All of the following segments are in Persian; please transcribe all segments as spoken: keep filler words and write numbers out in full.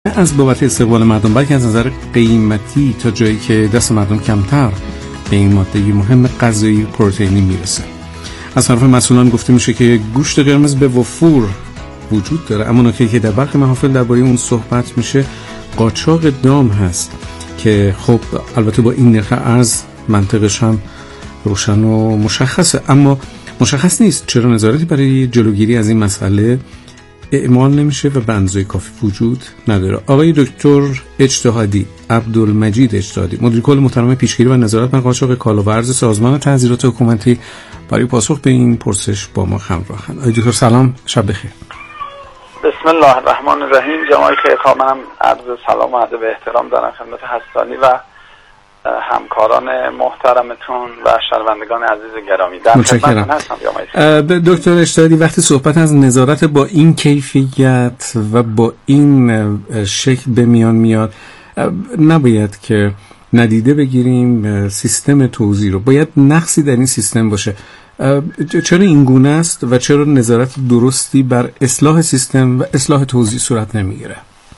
از بابت استقبال مردم، بلکه از نظر قیمتی تا جایی که دست مردم کمتر به این ماده مهم غذایی پروتئینی میرسه. از طرف مسئولان گفته میشه که گوشت قرمز به وفور وجود داره، اما نکته که در برخی محافل درباره اون صحبت میشه قاچاق دام هست که خب البته با این نرخ ارز منطقش هم روشن و مشخصه، اما مشخص نیست چرا نظارتی برای جلوگیری از این مسئله اعمال نمیشه و به اندازه کافی وجود نداره. آقای دکتر اجتهادی، عبدالمجید اجتهادی، مدیر کل محترم پیشگیری و نظارت بر قاچاق کالا و ارز سازمان تحضیرات حکومتی، برای پاسخ به این پرسش با ما همراهند. آقای دکتر سلام، شب بخیر. بسم الله الرحمن الرحیم. جناب خیرخواه، منم عرض سلام و ادب احترام دارم خدمت هستانی و همکاران محترمتون و شنوندگان عزیز گرامی. در خدمتتون هستم. دکتر اجتهادی، وقتی صحبت از نظارت با این کیفیت و با این شکل به میان میاد، نباید که ندیده بگیریم سیستم توزیع رو. باید نقصی در این سیستم باشه. چرا این گونه است و چرا نظارت درستی بر اصلاح سیستم و اصلاح توزیع صورت نمیگیره؟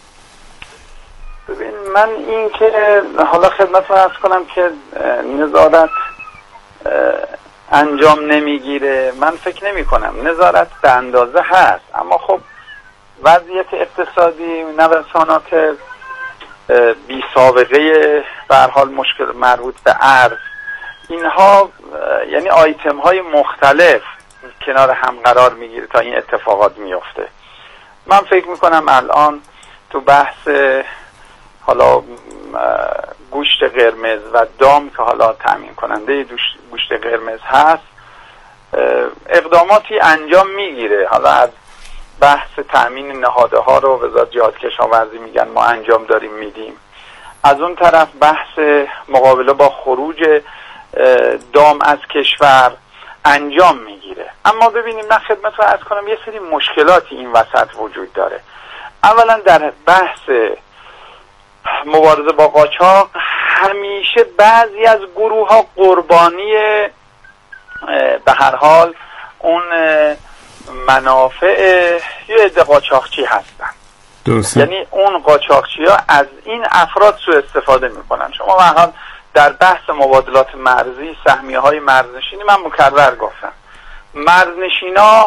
ببین، من این که حالا خدمتتون عرض کنم که نظارت انجام نمیگیره، من فکر نمی کنم. نظارت به اندازه هست، اما خب وضعیت اقتصادی، نوسانات بی سابقه، به هر حال مشکل مربوط به ارز، اینها یعنی آیتم های مختلف کنار هم قرار میگیره تا این اتفاقات میفته. من فکر میکنم الان تو بحث حالا گوشت قرمز و دام که حالا تامین کننده گوشت قرمز هست، اقداماتی انجام میگیره. حالا از بحث تامین نهاده ها رو وزارت جهاد کشاورزی میگن ما انجام داریم میدیم، از اون طرف بحث مقابله با خروج دام از کشور انجام میگیره. اما ببینیم، من خدمت رو عرض کنم یه سری مشکلاتی این وسط وجود داره. اولا در بحث مبارزه با قاچاق همیشه بعضی از گروه ها قربانی به هر حال اون منافع یه عده قاچاقچی هستن. درسته. یعنی اون قاچاقچی ها از این افراد سوء استفاده میکنن. شما به هر حال در بحث مبادلات مرزی، سهمیه های مرزنشینی، من مکرر گفتم مرزنشینا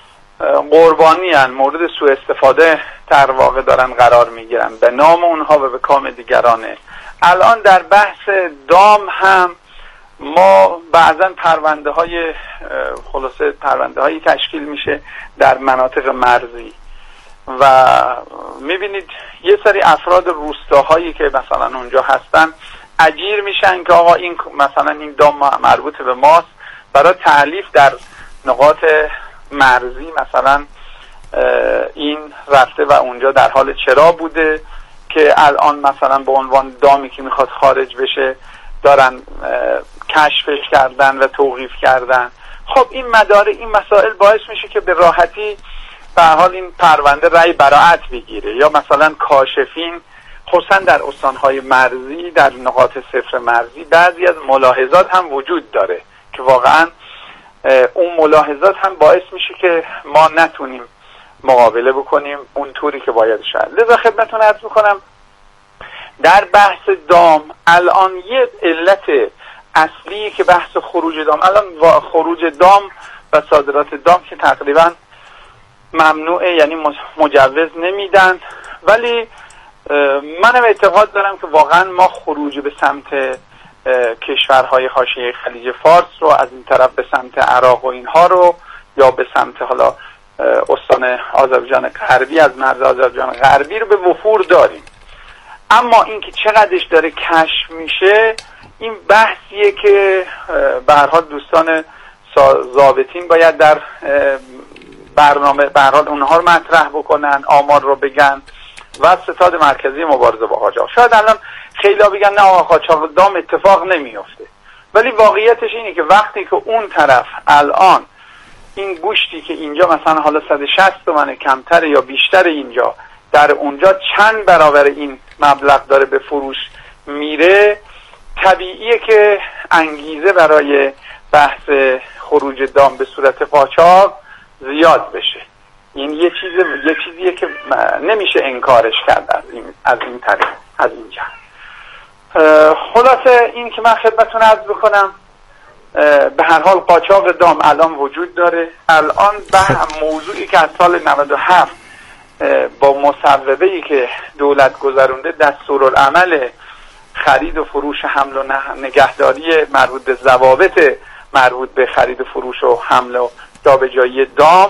قربانی هن، مورد سوء استفاده در واقع دارن قرار میگیرن به نام اونها و به کام دیگرانه. الان در بحث دام هم ما بعضا پرونده های خلاصه پرونده هایی تشکیل میشه در مناطق مرزی و میبینید یه سری افراد روستاهایی که مثلا اونجا هستن اجیر میشن که آقا این مثلا این دام مربوط به ماست، برای تعلیف در نقاط مرزی مثلا این رفته و اونجا در حال چرا بوده که الان مثلا به عنوان دامی که میخواد خارج بشه دارن کشفش کردن و توقیف کردن. خب این مدار این مسائل باعث میشه که به راحتی به هر حال این پرونده رأی براعت بگیره، یا مثلا کاشفین خصوصا در استانهای مرزی، در نقاط صفر مرزی بعضی از ملاحظات هم وجود داره که واقعا اون ملاحظات هم باعث میشه که ما نتونیم مقابله بکنیم اون طوری که باید شد. لذا خدمتتون عرض میکنم در بحث دام الان یه علت اصلی که بحث خروج دام، الان خروج دام و صادرات دام که تقریبا ممنوعه، یعنی مجوز نمیدن، ولی منم اعتقاد دارم که واقعا ما خروج به سمت کشورهای حاشیه خلیج فارس رو، از این طرف به سمت عراق و اینها رو، یا به سمت حالا استان آذربایجان غربی، از مرز آذربایجان غربی رو به وفور داریم. اما اینکه چقدرش داره کشف میشه این بحثیه که به هر حال دوستان ضابطین باید در برنامه به هر حال اونها رو مطرح بکنن، آمار رو بگن و ستاد مرکزی مبارزه با قاچاق. شاید الان خیلی ها بگن نه آقا قاچاق دام اتفاق نمیفته، ولی واقعیتش اینه که وقتی که اون طرف الان این گوشتی که اینجا مثلا حالا صد و شصت تومن کمتر یا بیشتر اینجا، در اونجا چند برابر این مبلغ داره به فروش میره، طبیعیه که انگیزه برای بحث خروج دام به صورت قاچاق زیاد بشه. این یه چیز یه چیزیه که نمیشه انکارش کرد از این از این طریق از این جهت. خلاصه این که من خدمتتون عرض بکنم، به هر حال قاچاق دام الان وجود داره. الان به موضوعی که از سال نود و هفت با مصوبه‌ای که دولت گذرونده دستورالعمل خرید و فروش حمل و نگهداری مربوط به ضوابط مربوط به خرید و فروش و حمل و جابجایی دام،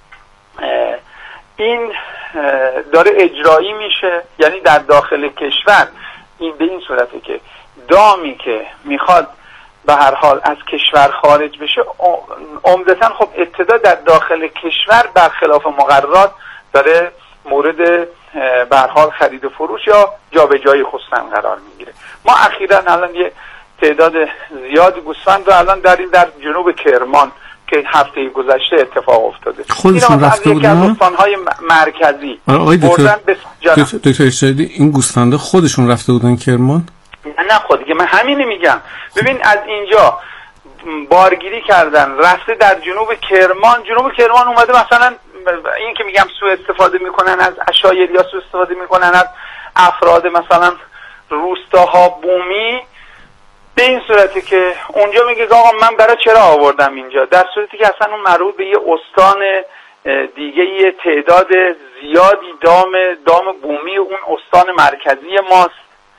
این داره اجرایی میشه. یعنی در داخل کشور این به این صورته که دامی که میخواد به هر حال از کشور خارج بشه عمدتاً خب ابتدا در داخل کشور برخلاف مقررات داره مورد به هر حال خرید و فروش یا جابجایی خصوصا قرار میگیره. ما اخیراً الان یه تعداد زیادی گوسفند رو الان داریم در جنوب کرمان که هفته گذشته اتفاق افتاده. خودشون رفته بودن؟ این از گوسفندهای مرکزی بردن به دکتر ارشادی، این گوسفندا خودشون رفته بودن کرمان؟ نه خود دیگه، من همینی میگم. ببین از اینجا بارگیری کردن رفته در جنوب کرمان، جنوب کرمان اومده مثلا این که میگم سوء استفاده میکنن از عشایر یا سوء استفاده میکنن از افراد مثلا روستاها بومی، به این صورتی که اونجا میگه آقا من برای چرا آوردم اینجا، در صورتی که اصلا اون مربوط به یه استان دیگه یه تعداد زیادی دام دام بومی اون استان مرکزی ماست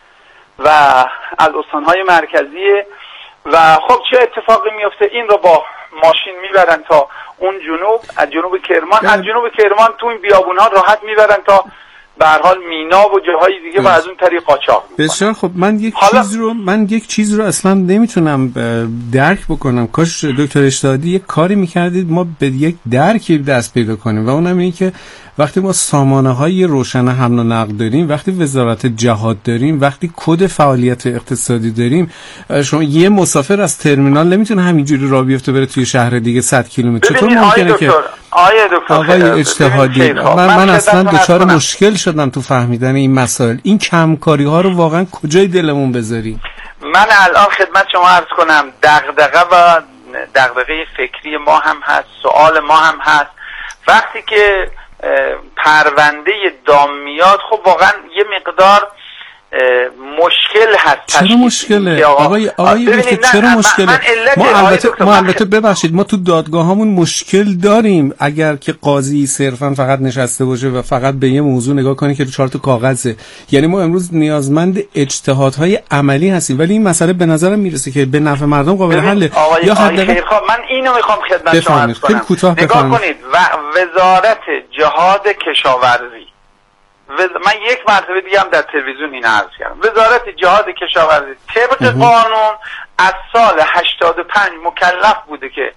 و از استانهای مرکزی و خب چه اتفاقی میفته؟ این رو با ماشین میبرن تا اون جنوب، از جنوب کرمان از جنوب کرمان تو این بیابونها راحت میبرن تا به هر حال مینا و جاهای دیگه و از اون طریق قاچاق میکنن. بسیار خب، من یک حالا... چیز رو من یک چیز رو اصلا نمیتونم درک بکنم. کاش دکتر ارشادی یک کاری میکردید ما به یک درکی دست پیدا کنیم و اونم اینه که وقتی ما سامانه‌های روشن حمل و نقل داریم، وقتی وزارت جهاد داریم، وقتی کد فعالیت اقتصادی داریم، شما یه مسافر از ترمینال نمیتونه همینجوری راه بیفته بره توی شهر دیگه صد کیلومتر. چطور ممکنه که آیه دکتر آقای اجتهادی من, من اصلا دچار مشکل شدم تو فهمیدن این مسائل. این کمکاری ها رو واقعا کجای دلمون بذاریم؟ من الان خدمت شما عرض کنم دغدغه و دغدغه فکری ما هم هست، سوال ما هم هست. وقتی که پرونده دام میاد خب واقعا یه مقدار مشکل هست. چرا مشکله آقای آقای دکتر؟ چرا مشکله؟ من ما البته ما البته ببخشید ما تو دادگاهامون مشکل داریم اگر که قاضی صرفا فقط نشسته باشه و فقط به یه موضوع نگاه کنه که چهار تا کاغذه. یعنی ما امروز نیازمند اجتهادهای عملی هستیم، ولی این مسئله به نظرم میرسه که به نفع مردم قابل حله. یا حداقل من اینو میخوام خدمت شما عرض کنم. نگاه کنید و وزارت جهاد کشاورزی، من یک مرتبه دیگه هم در تلویزیون این عرض کردم، وزارت جهاد کشاورزی طبق قانون از سال هشتاد و پنج مکلف بوده که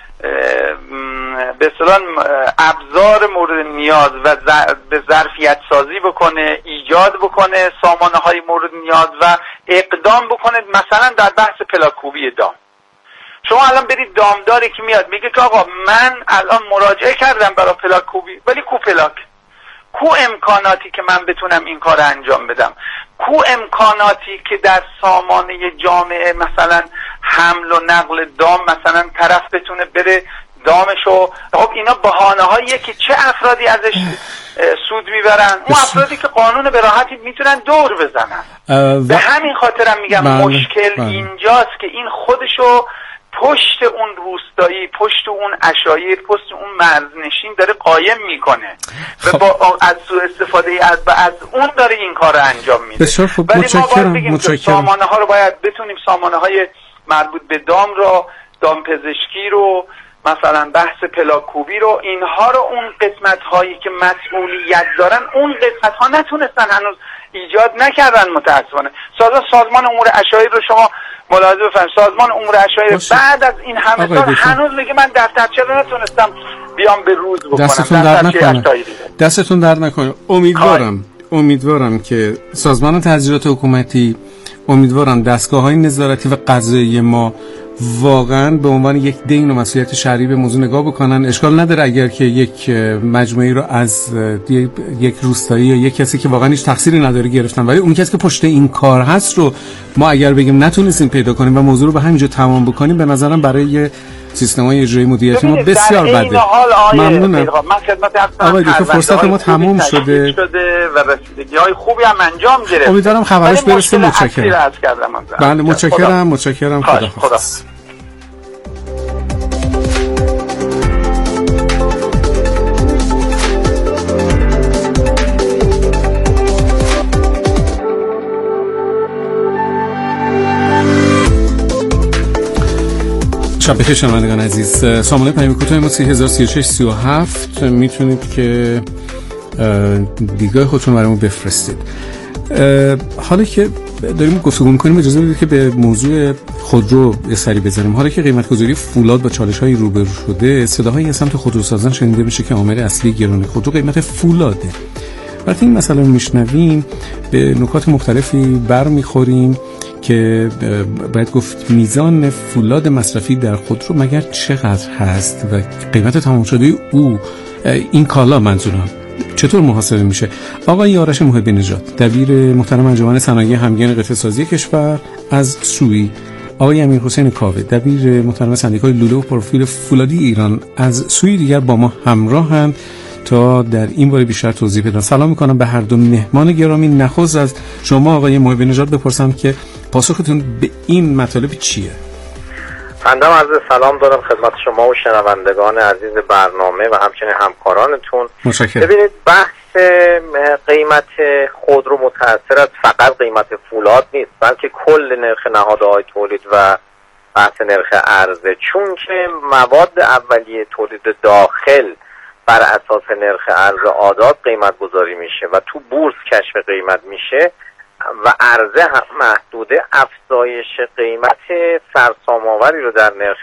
به اصطلاح ابزار مورد نیاز و به ظرفیت سازی بکنه، ایجاد بکنه سامانه های مورد نیاز و اقدام بکنه. مثلا در بحث پلاکوبی دام، شما الان برید دامداری که میاد میگه که آقا من الان مراجعه کردم برای پلاکوبی، ولی کو پلاک، کو امکاناتی که من بتونم این کار انجام بدم، کو امکاناتی که در سامانه جامعه مثلا حمل و نقل دام مثلا طرف بتونه بره دامشو. خب اینا بهانه هاییه که چه افرادی ازش سود میبرن؟ اون افرادی که قانون به راحتی میتونن دور بزنن. به همین خاطرم میگم بله. مشکل بله. اینجاست که این خودشو پشت اون روستایی، پشت اون عشایر، پشت اون مرزنشین داره قایم میکنه خب. و با از سوء استفاده از از اون داره این کار رو انجام میده. بسیار خوب، متشکرم. متشکرم. سامانه ها رو باید بتونیم، سامانه های مربوط به دام رو، دام پزشکی رو، مثلا بحث پلاکوبی رو، اینها رو اون قسمت هایی که مسئولیت دارن اون قسمت ها نتونستن هنوز ایجاد نکردن متاسفانه. سازمان امور عشایر رو شما ملاحظه بفرمایید، سازمان امور عشایر بعد از این همه سال هنوز میگه من دفترچه رو نتونستم بیام به روز بکنم. دستتون درد نکنه. دستتون درد نکنه. امیدوارم امیدوارم که سازمان تحصیلات حکومتی، امیدوارم دستگاه‌های نظارتی و قضایی ما واقعا به عنوان یک دین و مسئولیت شرعی به موضوع نگاه بکنن. اشکال نداره اگر که یک مجموعه رو از یک روستایی یا یک کسی که واقعا هیچ تقصیری نداره گرفتن، ولی اون کسی که پشت این کار هست رو ما اگر بگیم نتونستیم پیدا کنیم و موضوع رو به همینجا تمام بکنیم، به نظرم برای سیستم‌های اجرایی مدیریتی ما بسیار بده. ممنونم. من خدمت آقای دکتر فرصت ما تموم شده. شده و رسیدگی‌های خوبی هم انجام گرفت. امیدوارم خبرش برسه. متشکرم. بله متشکرم متشکرم خدا. شب بخیر شنوندگان عزیز. سامانه پیام کوتاه ما سه هزار و سی و شش سی و هفت میتونید که دیدگاه خودتون برامون بفرستید. حالا که داریم گفتگو می‌کنیم اجازه بدید که به موضوع خودرو یه سری بزنیم. حالا که قیمت‌گذاری فولاد با چالش‌های روبرو شده، صداهایی از سمت خودروسازان شنیده میشه که عامل اصلی گرانی خودرو قیمت فولاده. وقتی این مسئله رو میشنویم به نکات مختلفی برمیخوریم که باید گفت میزان فولاد مصرفی در خودرو مگر چقدر هست و قیمت تمام شده او این کالا منظورم چطور محاسبه میشه. آقای آرش محبی نژاد دبیر محترم انجمن صنایع همگن قطعه سازی کشور از سوی، آقای امیرحسین کاوه دبیر محترم سندیکای لوله و پروفیل فولادی ایران از سوی دیگر با ما همراهند تا در این باره بیشتر توضیح بدن. سلام میکنم به هر دو مهمان گرامی. نخست از شما آقای محبی نژاد بپرسم که پاسختون به این مطالب چیه؟ بنده عرض سلام دارم خدمت شما و شنوندگان عزیز برنامه و همچنین همکارانتون. متشکرم. ببینید بحث قیمت خودرو متأثر از فقط قیمت فولاد نیست، بلکه کل نرخ نهادهای تولید و بحث نرخ عرضه، چون که مواد اولیه تولید داخل بر اساس نرخ ارز آزاد قیمت گذاری میشه و تو بورس کشف قیمت میشه و عرضه هم محدوده، افزایش قیمت سرسام‌آوری رو در نرخ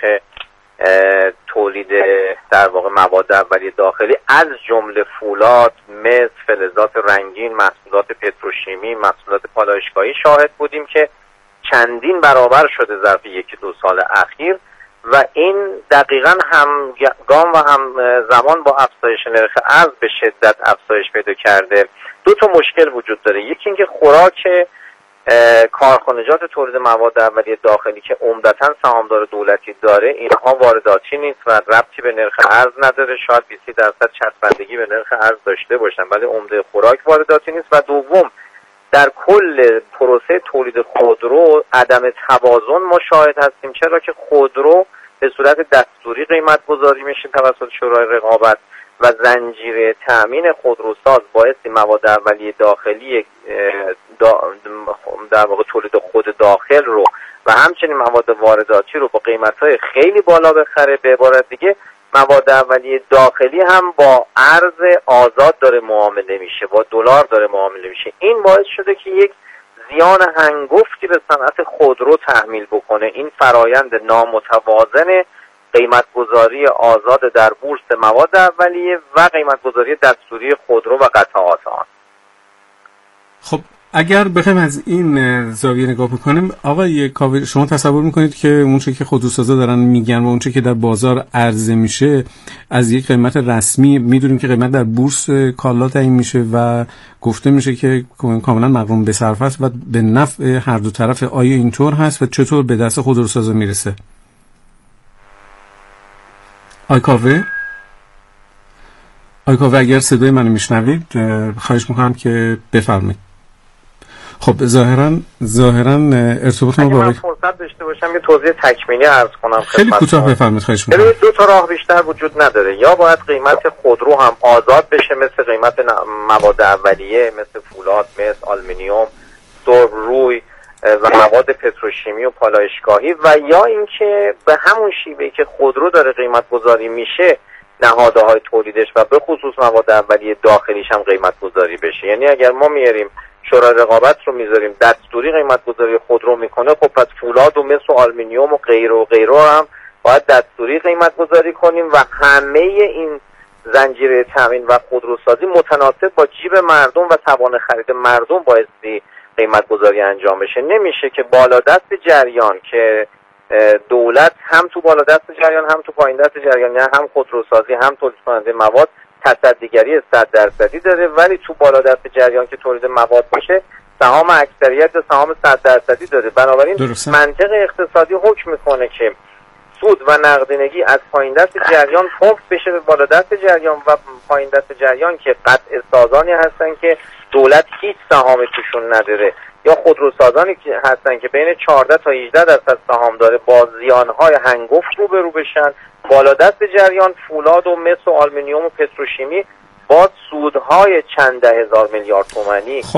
تولید در واقع مواد اولیه داخلی از جمله فولاد، مس، فلزات رنگین، محصولات پتروشیمی، محصولات پالایشگاهی شاهد بودیم که چندین برابر شده ظرف یکی دو سال اخیر و این دقیقاً هم گام و هم زمان با افزایش نرخ ارز به شدت افزایش پیدا کرده. دو تا مشکل وجود داره. یکی اینکه خوراک کارخانجات تولید مواد اولیه داخلی که عمدتاً سهامدار دولتی داره، اینها وارداتی نیست و ربطی به نرخ ارز نداره. شاید بیست درصد چسبندگی به نرخ ارز داشته باشن ولی عمده خوراک وارداتی نیست. و دوم، در کل پروسه تولید خودرو عدم توازن ما شاهد هستیم، چرا که خودرو به صورت دستوری قیمت گذاری میشه توسط شورای رقابت و زنجیره تأمین خودروساز بایستی مواد اولیه داخلی در واقع تولید خود داخل رو و همچنین مواد وارداتی رو با قیمت‌های خیلی بالا بخره. به عبارت دیگه مواد اولیه داخلی هم با ارز آزاد داره معامله میشه، با دلار داره معامله میشه. این باعث شده که یک زیان هنگفتی به صنعت خودرو تحمیل بکنه. این فرایند نامتوازن قیمتگذاری آزاد در بورس مواد اولیه و قیمتگذاری دستوری خودرو و قطعات آن. خب اگر بخوایم از این زاویه نگاه بکنیم آقای کاوه، شما تصور میکنید که اونچه که خودروسازا دارن میگن و اونچه که در بازار عرضه میشه از یک قیمت رسمی، میدونیم که قیمت در بورس کالا تعیین میشه و گفته میشه که کاملا مقرون به صرف است و به نفع هر دو طرف. آیا اینطور هست و چطور به دست خودروسازا میرسه؟ آقای کاوه آقای کاوه اگر صدای منو میشنوید خواهش میکنم که بفرمایید. خب ظاهرا ظاهرا ارتباط ما با من فرصت داشته باشم یه توضیح تکمیلی عرض کنم. خیلی کوتاه بفرمایید خواهش میکنم. دو تا راه بیشتر وجود نداره، یا باید قیمت خودرو هم آزاد بشه مثل قیمت مواد اولیه مثل فولاد، مس، آلومینیوم، سرب روی و مواد پتروشیمی و پالایشگاهی، و یا اینکه به همون شیوهی که خودرو داره قیمت گذاری میشه نهادهای تولیدش و به خصوص مواد اولیه داخلیش هم قیمت گذاری بشه. یعنی اگر ما میاریم شورای رقابت رو میذاریم دستوری قیمت گذاری خودرو میکنه، خب پس فولاد و مس و آلومینیوم و غیره و غیره هم باید دستوری قیمت گذاری کنیم و همه این زنجیره تامین و خودروسازی متناسب با جیب مردم و توان خرید مردم بایستی قیمت گذاری انجام بشه. نمیشه که بالا دست جریان که دولت هم تو بالا دست جریان هم تو پایین دست جریان، یعنی هم خودروسازی هم تولید کننده مواد تصدیگری صد درصدی داره، ولی تو بالا دست جریان که تولید مواد باشه سهام اکثریت یا سهام صد درصدی داره. بنابراین درسته. منطق اقتصادی حکم میکنه که سود و نقدینگی از پایین دست جریان پمپ بشه به بالا دست جریان و پایین دست جریان که قطع سازانی هستن که دولت هیچ سهامی توشون نداره یا خودروسازانی که هستن که بین چهارده تا هجده درصد سهام داره با زیانهای هنگفت روبرو بشن. بالا دست جریان فولاد و مس و آلومینیوم و پتروشیمی با سودهای چند ده هزار میلیارد تومانی. خب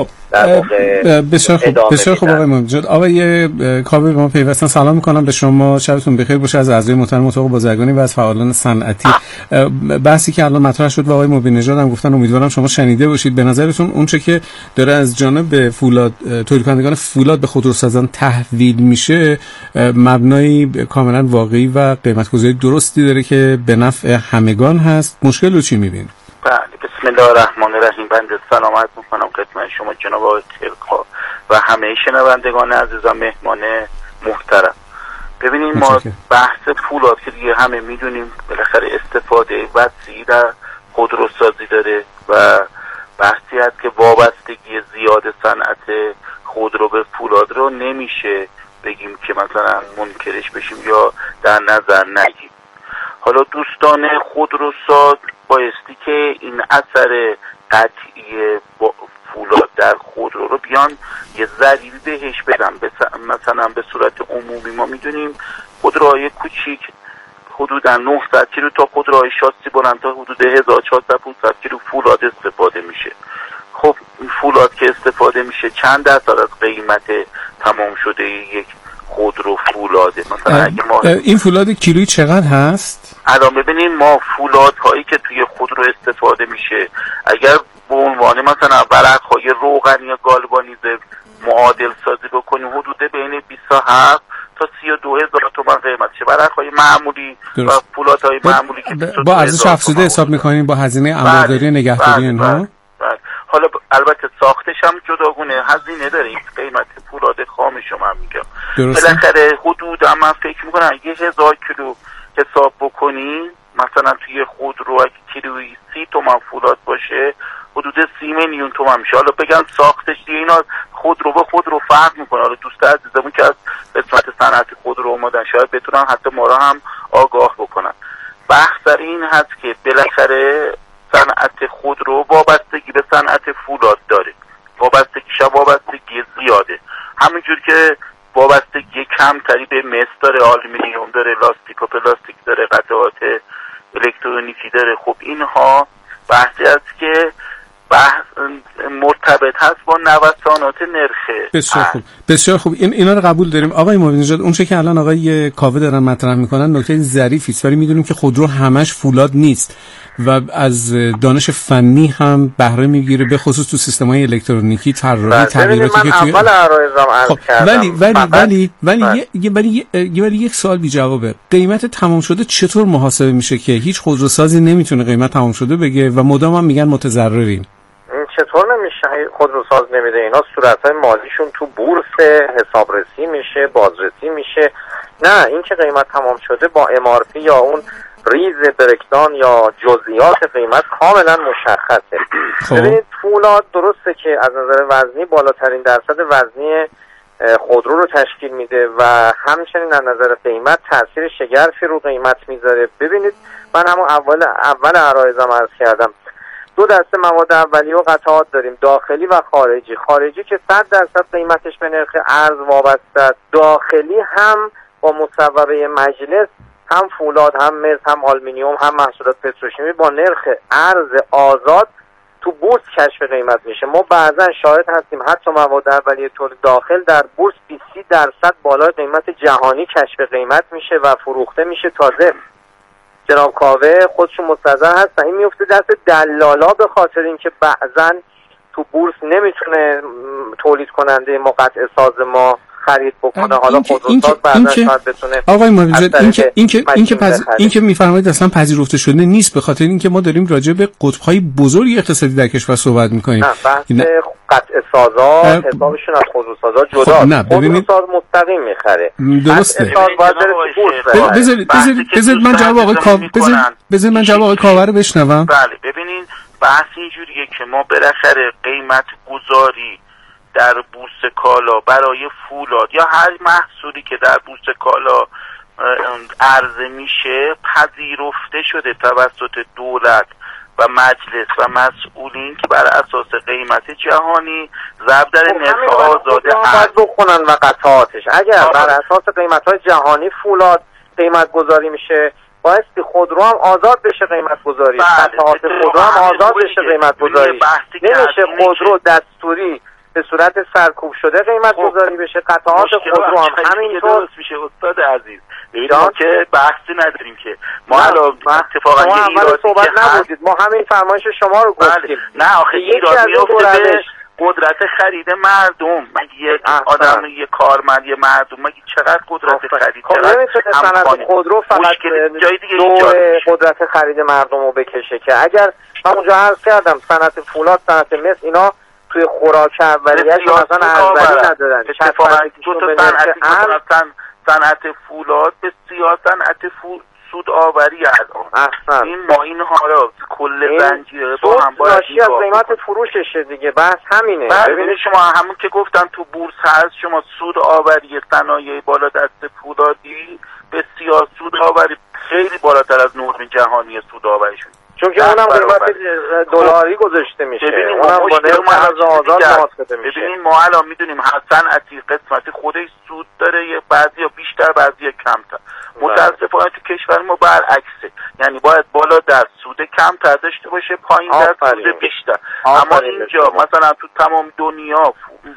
بسیار خوب بسیار خوب آقای مومن‌نژاد. آقای کاوه به ما پیوستن. سلام میکنم به شما، شبتون بخیر باشه. از اعضای محترم اتاق بازرگانی و از فعالان صنعتی بحثی که الان مطرح شد و آقای مومن‌نژاد هم گفتن امیدوارم شما شنیده باشید. به نظرتون اون چه که داره از جانب فولاد تولید کنندگان فولاد به خودروسازان تحویل میشه مبنای کاملا واقعی و قیمت‌گذاری درستی داره که به نفع همگان هست؟ مشکل رو چی می‌بینید؟ بله، بسم الله الرحمن الرحیم. بنده سلامت میکنم خدمت شما جناب آقای ترکا و همه شنوندگان عزیزم، مهمان محترم. ببینید ما بحث فولاد که دیگه همه میدونیم بالاخره استفاده وسیعی در خودروسازی داره و بحثی هست که وابستگی زیاد صنعت خودرو به فولاد رو نمیشه بگیم که مثلا منکرش بشیم یا در نظر نگیم. حالا دوستان خودروساز بایستی که این اثر قطعی فولاد در خودرو رو بیان یه ضریبی بهش بدن. مثلا به صورت عمومی ما میدونیم خودروهای کوچیک حدودا نهصد کیلو تا خودروهای شاسی بلند تا حدود هزار و چهارصد پانصد کیلو فولاد استفاده میشه. خب این فولاد که استفاده میشه چند درصد از قیمت تمام شده یک خودرو فولاده؟ مثلا اگه ما این فولاد کیلویی چقدر هست؟ الان ببینیم ما فولاد هایی که توی خودرو استفاده میشه اگر به عنوان مثلا ورق‌های روغنی یا گالوانیز معادل سازی بکنیم حدود بین بیست و هفت تا سی و دو هزار تومان قیمتشه. ورق‌های معمولی و فولادهای معمولی که با ارزش افزوده حساب می‌کنیم با هزینه اموالداری نگهداری اینها. حالا البته ساختش هم جداگونه هزینه داره. این قیمت فولاد خامش رو من میگم بالاخره حدودا من فکر میکنم یه هزار کیلو حساب بکنیم مثلا توی خودرو اگه کیلویی سی تومن فولاد باشه حدود سی میلیون تومن میشه. حالا بگم ساختش دیگه اینا خودرو به خودرو فرق میکنه. حالا دوست عزیزمون که از قسمت صنعت خودرو اومدن شاید بتونن حتی ما را هم آگاه بکنن. بحث در این هست که بالاخره صنعت خودرو وابستگی به صنعت فولاد داره. وابستگیش وابستگی زیاده. همینجور که وابستگی کمتری به مس داره، آلومینیوم داره، لاستیک و پلاستیک داره، قطعات الکترونیکی داره. خب اینها بحثی است که بحث مرتبط هست با نوسانات نرخ. بسیار خوب بسیار خوب این اینا رو قبول داریم. آقای مومن‌نژاد اون چه که الان آقای کاوه دارن مطرح میکنن نکته ظریفی است، ولی میدونیم که خودرو همش فولاد نیست و از دانش فنی هم بهره میگیره به خصوص تو سیستم‌های الکترونیکی طراحی تغییراتی که توی اول عرایزم عرض خب کردم. ولی ولی ولی ولی یه ولی ولی یک سوال بی جوابه. قیمت تمام شده چطور محاسبه میشه که هیچ خودروسازی نمیتونه قیمت تمام شده بگه و مدام هم میگن متضررین؟ چطور نمیشه خودروساز نمیده؟ اینا صورتهای مالیشون تو بورس حسابرسی میشه، بازرسی میشه. نه، این که قیمت تمام شده با ام آر پی یا اون ریز برکدان یا جزئیات قیمت کاملا مشخصه. ببینید فولاد درسته که از نظر وزنی بالاترین درصد وزنی خودرو رو تشکیل میده و همچنین از نظر قیمت تاثیر شگرفی رو قیمت میذاره. ببینید من همون اول اول عرایزم عرض کردم دو دسته مواد اولیه و قطعات داریم، داخلی و خارجی. خارجی که صد درصد قیمتش به نرخ ارز وابسته است. داخلی هم با مصوبه مجلس هم فولاد هم مس هم آلومینیوم هم محصولات پتروشیمی با نرخ ارز آزاد تو بورس کشف قیمت میشه. ما بعضا شاهد هستیم حتی مواد اولیه تولید داخل در بورس بیست درصد بالای قیمت جهانی کشف قیمت میشه و فروخته میشه. تازه جناب کاوه خودشون مستحضر هستن این میفته دست دلالا به خاطر اینکه بعضا تو بورس نمیتونه تولید کننده ما قطع ساز ما خرید بکنه. حالا خودروساز بعضا شاید بتونه. آقای مومن‌نژاد این که این که این که پز... این که میفرمایید اصلا پذیرفته شده نیست، به خاطر اینکه ما داریم راجع به قطب‌های بزرگی اقتصادی در کشور صحبت می‌کنیم. بحث قطع سازا حسابشون از خودروسازا جدا. نه ببینید خودروساز مستقیم می‌خره. درسته. بذارید بذارید من جواب آقای کاوه بذارید بذارید من جواب آقای کاوه رو بشنوم. بله ببینید بحث اینجوریه که ما بالاخره قیمت گذاری در بورس کالا برای فولاد یا هر محصولی که در بورس کالا عرضه میشه پذیرفته شده توسط دولت و مجلس و مسئولین که بر اساس قیمت جهانی ضرب در نرخ آزاد باید بخونن و قطعاتش. اگر بر اساس قیمت‌های جهانی فولاد قیمت گذاری میشه، بایستی خودرو هم آزاد بشه قیمت گذاری، قطعات خودرو هم آزاد بشه قیمت گذاری. نمیشه خودرو دستوری به صورت سرکوب شده قیمت گذاری بشه، قطعات خودرو هم همینطور میشه. استاد عزیز ببینید ما که بحثی نداریم که ما الان اتفاقا یه ایرادی صحبت نبودید، ما همین فرمایش شما رو گفتیم. نه آخه ایراد میفته به قدرت خرید مردم. مگه یک آدم، یک کارمند، یک مردم مگه چقدر قدرت خرید؟ خب نمیتونه صنعت خودرو فقط جای دیگه دور قدرت خرید مردم رو بکشه که اگر من اونجا عرض کردم صنعت فولاد، صنعت مس، اینا توی خوراک اولیه‌اش مثلا ارزی ندارن. اتفاقا دو تا صنعت صنعت فولاد بسیار صنعت فول سود آوری الان. این ما این حالا کل زنجیره با هم باید ناشی از قیمت فروششه دیگه، بحث همینه. ببینید شما همون که گفتم تو بورس هست، شما سود آوری صنایع بالا دست فولادی بسیار سود آوری خیلی بالاتر از نرخ جهانی سود آوریشون، چون که اونم قیمت دلاری گذاشته میشه، اونم با نرخ آزاد محاسبه میشه. ببینید ما الان میدونیم هر صنعتی قسمتی خودش سود داره، یه بعضیا بیشتر بعضیا کمتر. متاسفانه تو کشور ما برعکسه، یعنی باید بالا در سود کمتر داشته باشه، پایین در سود بیشتر. اما اینجا مثلا تو تمام دنیا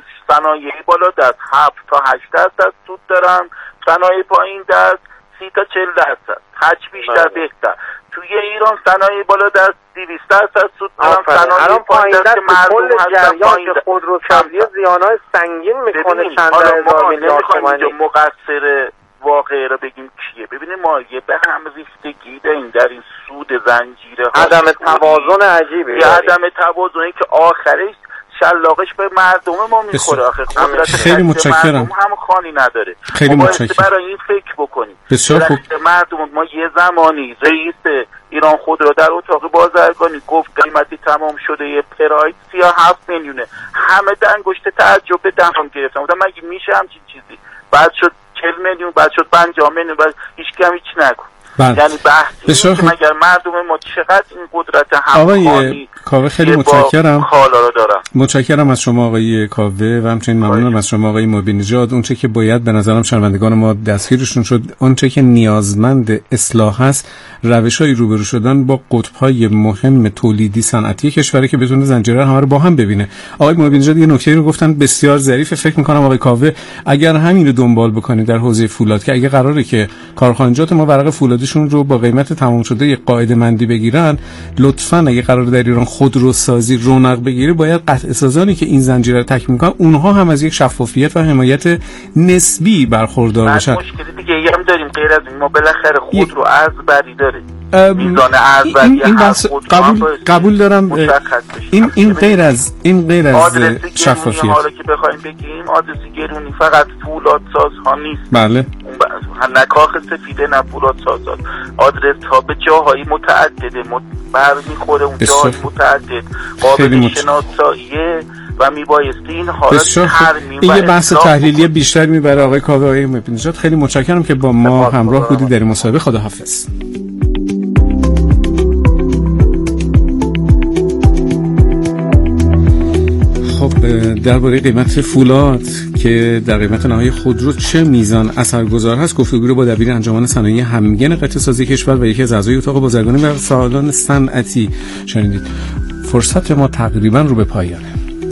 صنایعی بالا در هفت تا هشت درصد سود دارن، صنایع پایین در سی تا چهل درصد، هرچی بیشتر بهتر. توی ایران صنایع بالا در دویست درصد سود دارن، صنایع پایین در کل جریان که خودروسازی زیانهای سنگین میکنه چند هزار میلیارد تومانی. مقصر واقعی رو بگیم کیه؟ ببینید ما یه به هم ریختگی داریم در این سود زنجیره ها، عدم توازن عجیبه، یه عدم توازنی که آخرش شلاقش به مردم ما میخوره. آخه خیلی متشکرم، هم خانی نداره. خیلی متشکرم. برای این فکر بکنیم. بسیار خوب. مردم ما یه زمانی رئیس ایران خودرو در اتاق بازرگانی گفت قیمتی تمام شده یه پراید سی و هفت میلیونه، همه دنگشت تعجب به دهان گرفتن. بودن مگه میشه همچین چیزی؟ بعد شد چهل میلیون، بعد شد پنجاه میلیون، بعد هیچ کم هیچ نگو. یعنی بحث این که مگر مردم ما چقدر این قدرت همخوانی کاوه خیلی متشکرم متشکرم از شما آقای کاوه و همچنین ممنونم از شما آقای مبین نژاد. اون چه که باید به نظرم شنوندگان ما دستگیرشون شد، اون چه که نیازمند اصلاح هست، روش‌های روبرو شدن با قطب‌های مهم تولیدی صنعتی کشوری که بتونه زنجیره همه رو با هم ببینه. آقای مبین نژاد یه نکته رو گفتن بسیار ظریف. فکر می‌کنم آقای کاوه اگر همین رو دنبال بکنید در حوزه فولاد، که اگه قراره که کارخانجات ما ورق فولادیشون رو با قیمت تمام شده یک قاعده مندی بگیرن، لطفاً اگه قراره در ایران خودروسازی رونق بگیره، باید قطع سازانی که این زنجیره رو تکمیل کنن اونها هم از یک شفافیت و حمایت نسبی برخوردار باشن. مشکل دیگه هم داریم غیر از این، ما بالاخره خودرو ارز بری داره، میزان ارز بری این, این بحث قبول قبول دارم. این این غیر از این غیر از شفافیت. حالا که بخوایم بگیم آدرس گرونی فقط فولاد ساز ها نیست. بله. نه کاخ سفیده نه فولاد سازات، آدرس ها به جاهای متعدده برمیخوره، اون جاهای متعدد قابل شناساییه و میبایستی این حالت ترمیم. این یه بحث تحلیلی بیشتر میبره. آقای کاوه آقای مبین نژاد خیلی متشکرم که با ما همراه بودید در این مصاحبه. خداحافظ. خب درباره قیمت فولاد که در قیمت نهایی خودرو چه میزان اثرگذار هست، گفتگو رو با دبیر انجمن صنایع همگن قطع سازی کشور و یکی از اعضای اتاق بازرگانی و سالن صنعتی شنیدید. فرصت ما تقریبا رو به پایانه.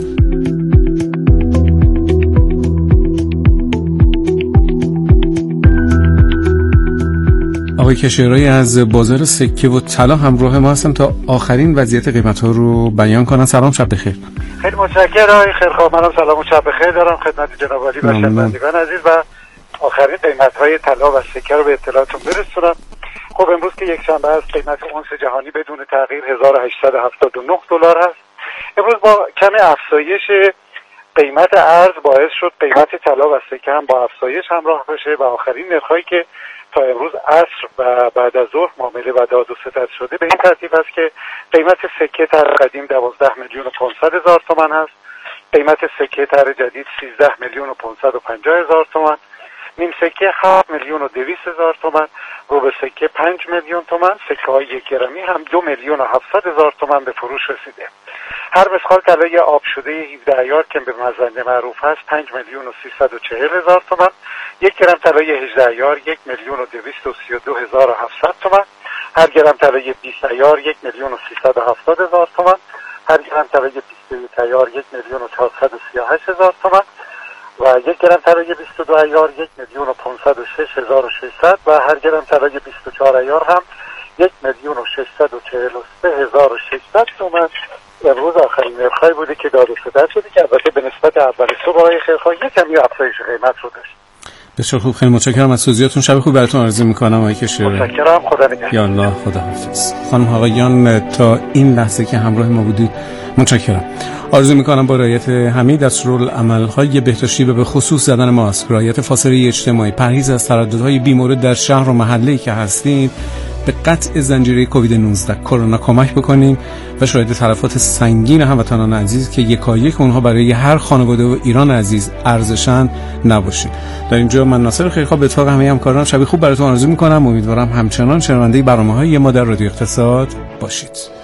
آقای کشورایی از بازار سکه و طلا همراه ما هستن تا آخرین وضعیت قیمت‌ها رو بیان کنن. سلام، شب بخیر. خیلی متشکرم آقای خیرخواه. منم سلام و شب بخیر دارم خدمت جناب عالی و شنوندگان عزیز و آخرین قیمت‌های طلا و سکه رو به اطلاعتون برسونم. خب امروز که یک شنبه است، قیمت اونس جهانی بدون تغییر هزار و هشتصد و هفتاد و نه دلار هست. امروز با کم افزایش قیمت ارز باعث شد قیمت طلا و سکه هم با افزایش همراه بشه و آخرین نرخ‌هایی که تا امروز عصر و بعد از ظهر معامله و داد و ستد شده به این ترتیب است که قیمت سکه تر قدیم دوازده میلیون و پانصد هزار تومان هست، قیمت سکه تر جدید سیزده میلیون و پانصد و پنجاه هزار تومان، نیم سکه هفت میلیون و دویست هزار تومان، روبه سکه پنج میلیون تومان، سکه های یک گرمی هم دو میلیون و هفتصد هزار تومان به فروش رسیده. هر مسخال طلای آب شده هفده ایار که به مزنده معروف هست پنج میلیون و سیصد و چهل هزار تومان، یک گرم طلای هجده ایار یک میلیون و دویست و سی و دو هزار و هفتصد تومان، هر گرم طلای بیست ایار یک میلیون و سیصد و هفتاد هزار تومان، هر گرم طلای بیست و یک ایار یک میلیون و چهارصد و سی و هشت هزار تومان و یک گرم طلای بیست و دو ایار یک میلیون و پانصد و شش هزار و ششصد و هر گرم طلای بیست و چهار ایار هم یک میلیون و ششصد و چهل و سه هزار و ششصد تومان. امروز آخرین نرخ‌هایی بوده که داده شده شده که البته به نسبت اول صبح آقای خیرخواه یک کمی افزایش قیمت رو داشت. بسیار خوب، خیلی متشکرم از توضیحاتون. شب خوب براتون آرزو می‌کنم آقای کشوری. متشکرم، خدا نگهدار. یا الله، خدا حافظ. خانم آقایان تا این لحظه که همراه ما بودید متشکرم. آرزو می‌کنم با رعایت همه دستورالعمل‌های بهداشتی و به خصوص زدن ماسک، رعایت فاصله اجتماعی، پرهیز از ترددهای بیمورد در شهر و محله‌ای که هستید به قطع زنجیره کووید نوزده کرونا کمک بکنیم و شاهد تلفات سنگین هموطنان عزیز که یکایک اونها برای هر خانواده و ایران عزیز ارزشن نباشیم. در اینجا من ناصر خیرخواه به اتفاق همه همکاران شب خوب براتون آرزو میکنم. امیدوارم همچنان شنونده برنامه‌های ما در رادیو اقتصاد باشید.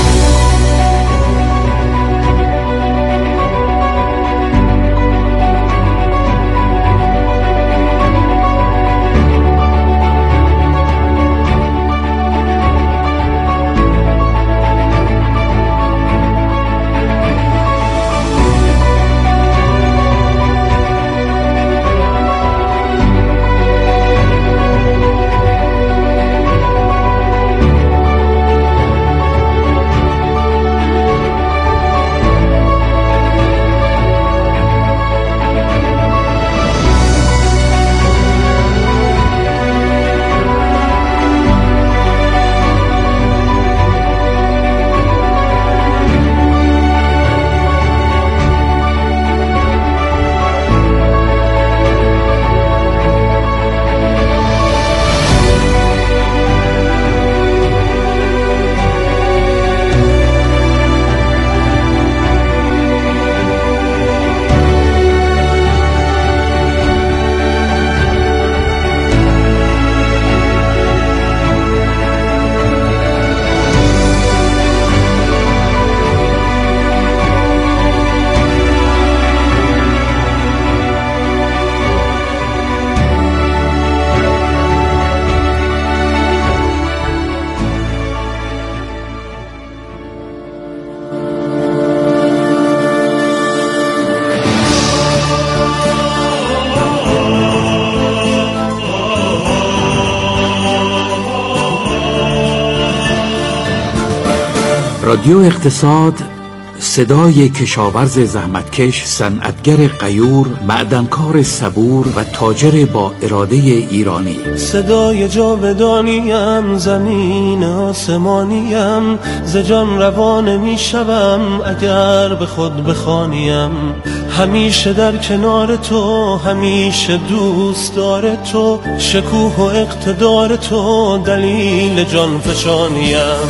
رادیو اقتصاد، صدای کشاورز زحمتکش، صنعتگر غیور، معدنکار صبور و تاجر با اراده ایرانی. صدای جاودانیم، زمین آسمانیم، ز جان روان می شوم اگر به خود بخوانیم. همیشه در کنار تو، همیشه دوست دار تو، شکوه و اقتدار تو دلیل جان فشانیم.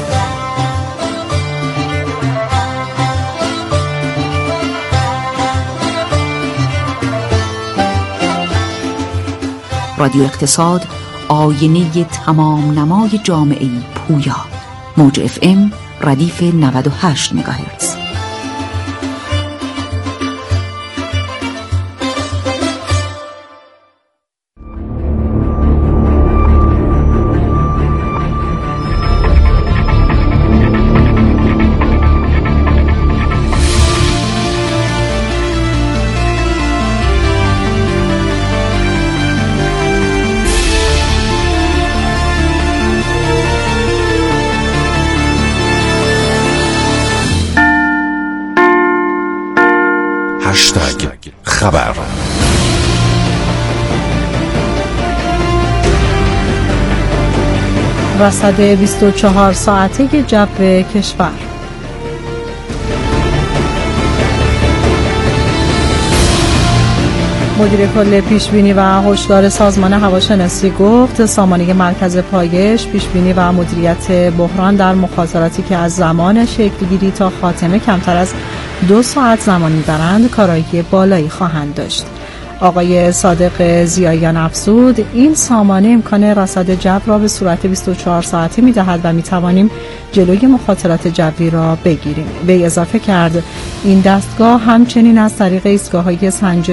رادیو اقتصاد، آینه تمام نمای جامعه پویا. موج اف ام ردیف نود و هشت مگاهرتز. خبر. رصد بیست و چهار ساعته جو کشور. مدیر کل پیشبینی و هشدار سازمان هواشناسی گفت سامانه مرکز پایش، پیشبینی و مدیریت بحران در مخاطراتی که از زمان شکلگیری تا خاتمه کمتر از دو ساعت زمان می‌برند کارایی بالایی خواهند داشت. آقای صادق زیایان افزود این سامانه امکان رصد جو را به صورت بیست و چهار ساعته می‌دهد و می‌توانیم جلوی مخاطرات جوی را بگیریم. به اضافه کرد این دستگاه همچنین از طریق ایستگاه‌های سنجش